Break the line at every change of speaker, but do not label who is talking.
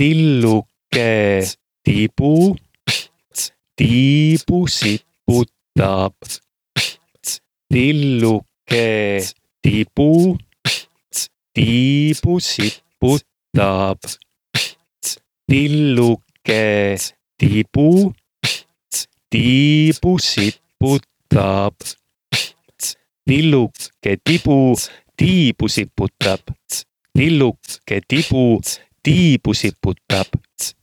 Tilluke tibu tiibu siputab. Tilluke tibu tiibu siputab. Tilluke tibu tiibu siputab. Tilluke tibu tiibu siputab. Tilluke tibu tiibu siputab.